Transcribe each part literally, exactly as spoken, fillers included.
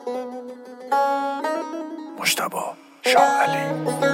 مجتبی شاهعلی.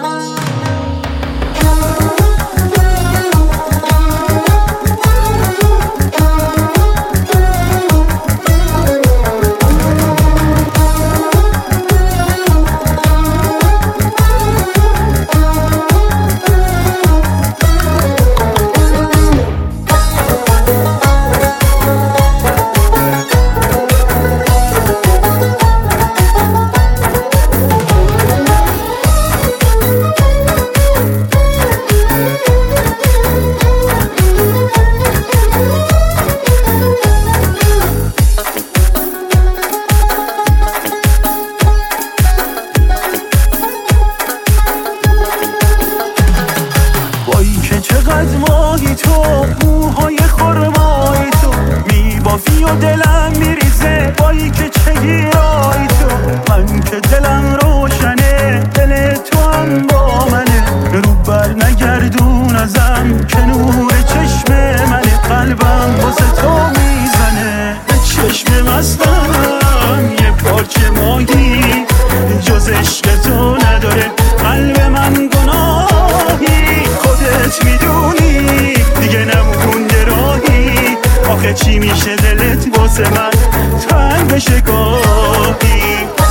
چقدر ماهی تو، موهای خرمایی تو، میبافی و دلم میریزه، بایی که چه گیرایی تو. من که دلم روشنه، دل تو هم با منه، رو بر نگردون ازم که نور چشم منه. قلبم واسه تو میزنه، به چشم مستم یه پارچه ماهی جز عشق تو نداره. قلب من گناهی خودت میدونی، دیگه نمونده راهی. آخه چی میشه دلت واسه من تنگ بشه گاهی.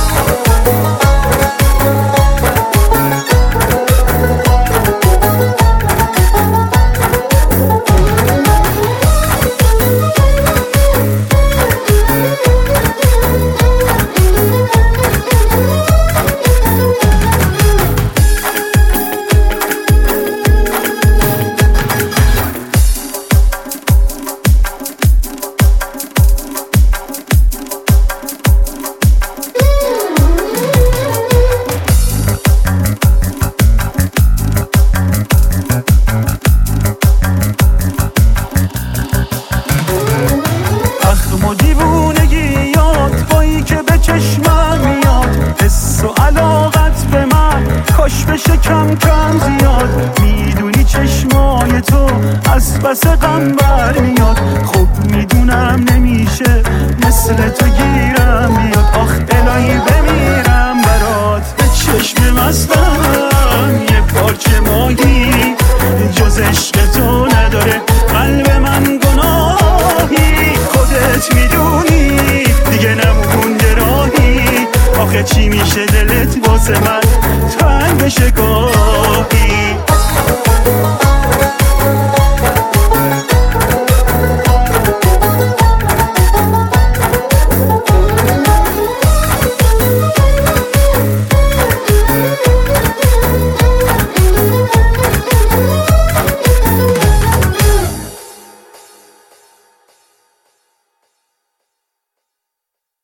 کاش بشه کم کم زیاد، میدونی چشمای تو از بس غم برمیاد. خب میدونم نمیشه مثل تو گیرم میاد، آخ الهی بمیرم برات. به چشم مستم یه پارچه ماهی جز عشق تو نداره. قلب من گناهی خودت میدونی، دیگه نمونده راهی. آخه چی میشه دلت واسه من تنگ بشه گاهی.